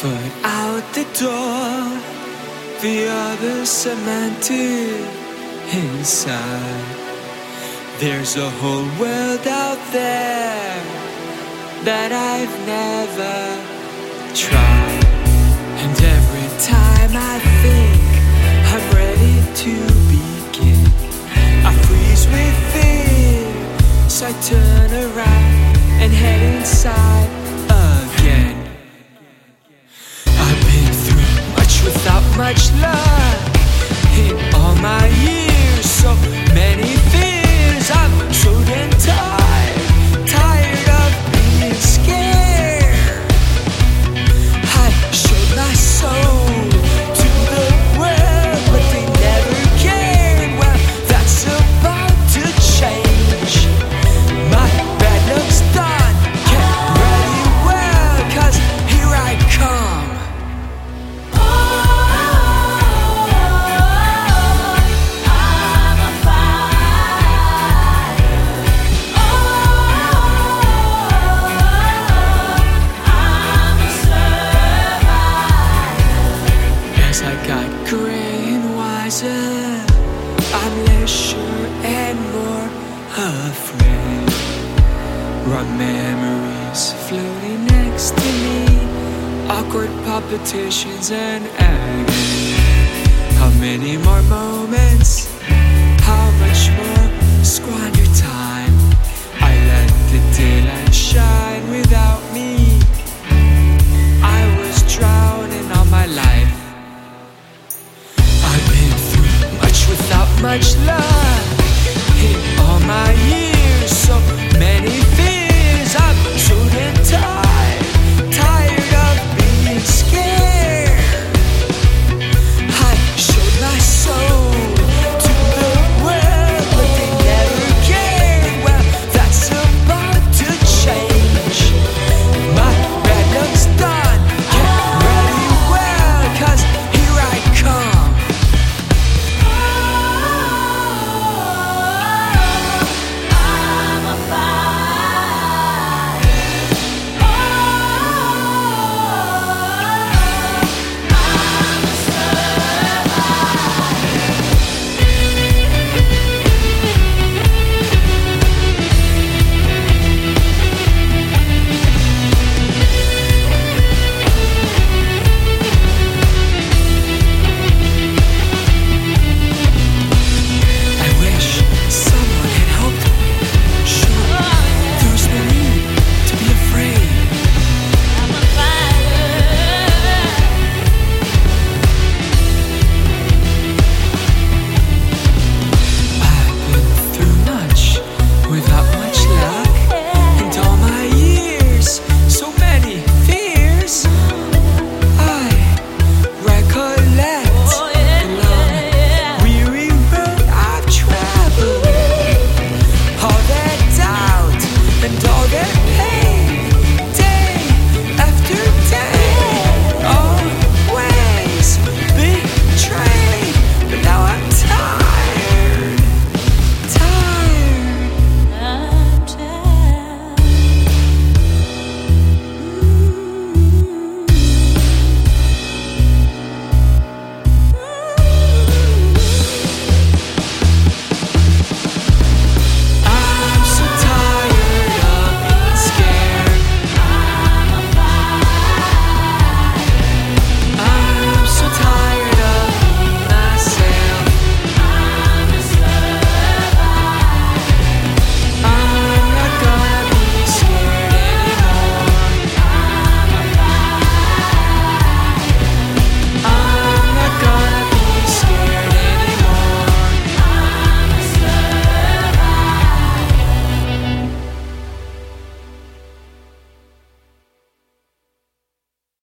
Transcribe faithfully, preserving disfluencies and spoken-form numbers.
foot out the door, the other cemented inside. There's a whole world out there that I've never tried. And every time I think I'm ready to begin, I freeze with fear, so I turn around and head inside again. I've been through much without much luck in all my years, so many fears. I'm so damn tired, tired of being scared. I showed my soul to the world, but they never cared. Well, that's about to change. My bad luck's done, get ready well, 'cause here I come. I got gray and wiser, I'm less sure and more afraid. Raw memories floating next to me, awkward palpitations and agony. How many more moments? How much more squander time? I let the daylight shine.